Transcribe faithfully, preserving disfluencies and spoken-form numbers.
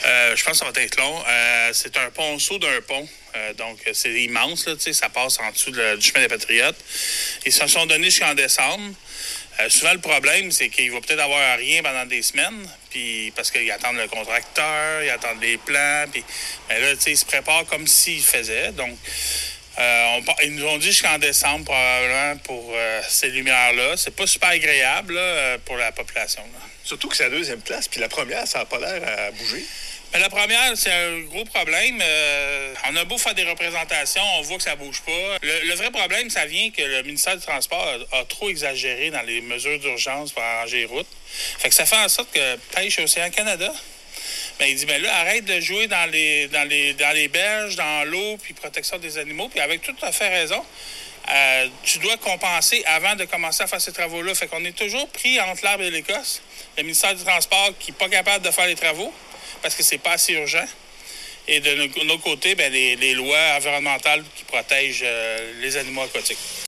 Euh, je pense que ça va être long. Euh, c'est un ponceau d'un pont. Euh, donc, c'est immense, là, tu sais, ça passe en dessous de, du chemin des Patriotes. Ils se sont donnés jusqu'en décembre. Euh, souvent, le problème, c'est qu'il va peut-être avoir rien pendant des semaines, puis parce qu'ils attendent le contracteur, ils attendent les plans, puis ben là, tu sais, ils se préparent comme s'ils faisaient. Donc, euh, on, ils nous ont dit jusqu'en décembre, probablement, pour euh, ces lumières-là. C'est pas super agréable là, pour la population. Là. Surtout que c'est la deuxième place, puis la première, ça n'a pas l'air à bouger. Mais la première, c'est un gros problème. Euh, on a beau faire des représentations, on voit que ça bouge pas. Le, le vrai problème, ça vient que le ministère du Transport a, a trop exagéré dans les mesures d'urgence pour arranger les routes. Fait que ça fait en sorte que Pêche Océan Canada, ben, il dit, ben là, arrête de jouer dans les, dans les, dans les berges, dans l'eau, puis protection des animaux. Puis avec tout à fait raison, euh, tu dois compenser avant de commencer à faire ces travaux-là. Fait qu'on est toujours pris entre l'arbre et l'écosse. Le ministère du Transport qui n'est pas capable de faire les travaux parce que c'est pas assez urgent. Et de notre côté, ben, les, les lois environnementales qui protègent euh, les animaux aquatiques.